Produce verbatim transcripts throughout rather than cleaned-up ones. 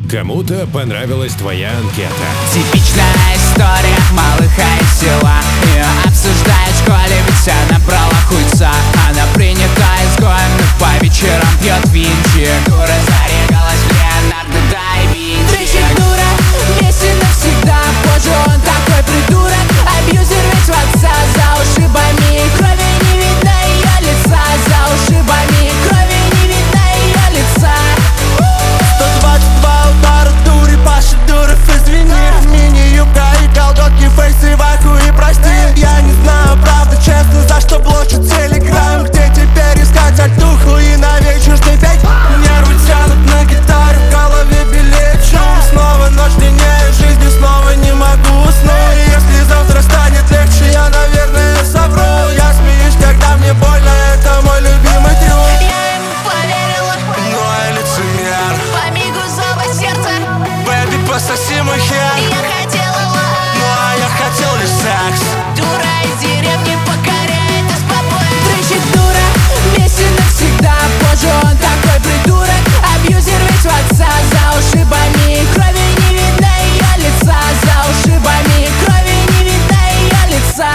Кому-то понравилась твоя анкета. Типичная история малыха из села. Ее обсуждают в школе, ведь она брала хуйца. Она принята изгоем, по вечерам пьет винчик. Дура зарегалась в Леонардо да Винчи. Дрыщик дура, вместе навсегда. Позже он такой придурок. Абьюзер ведь в отца. За ушибами и крови не видно ее лица. За ушибами и крови не видно ее лица. сто двадцать два удара дури, Паша Дуров, извини. Мини-юбка и колготки, фейсы в аху и прости. Я не знаю, правда, честно, за что блочит телеграм. Где теперь искать альтуху и на вечер петь? Нервы тянут на гитаре, в голове белеет шум. Снова ночь длиннее, жизни снова не могу уснуть. И если завтра станет легче, я, наверное, совру. Я смеюсь, когда мне больно, это мой любимый трюк. Я ему поверила, Но я лицемер. по мигу зова сердца. Бэби, пососи мой хер. Я хотела лав, Ну а я хотел лишь секс. дура из деревни покоряет нас побои. Дрыщик дура, вместе навсегда. Позже он такой придурок. Абьюзер ведь в отца. За ушибами и крови не видно ее лица. За ушибами и крови не видно ее лица.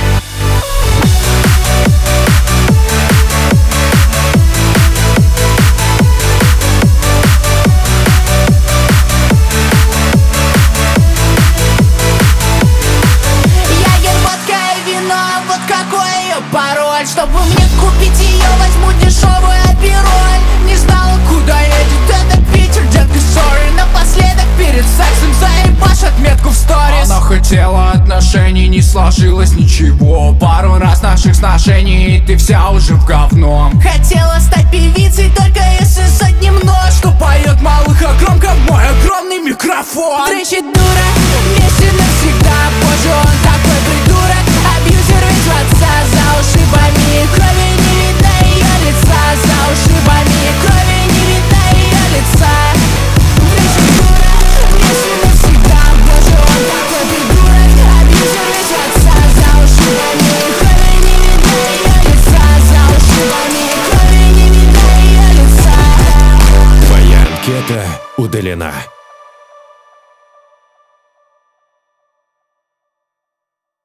Ягер, водка и вино, вот какой ее пароль. Чтобы мне купить ее, возьму дешевую апироль. Не знала, куда едет этот Питер, детка, сори. Напоследок перед сексом заебашь отметку в сторис. Она хотела отношений, не сложилось ничего. Пару раз наших сношений, и ты вся уже в говном. Хотела стать певицей, только если с одним нож. Что поет малыха громко в мой огромный микрофон. Дрыщик дура, Вместе навсегда. Позже он такой придурок. Абьюзер ведь в отца. За ушибами и крови не видно ее лица. За ушибами и крови не видно ее лица. дрыщик дура, Вместе навсегда. Позже он такой придурок. Абьюзер ведь в отца. За ушибами и крови не видно ее лица. За ушибами и крови не видно ее лица. Твоя анкета удалена.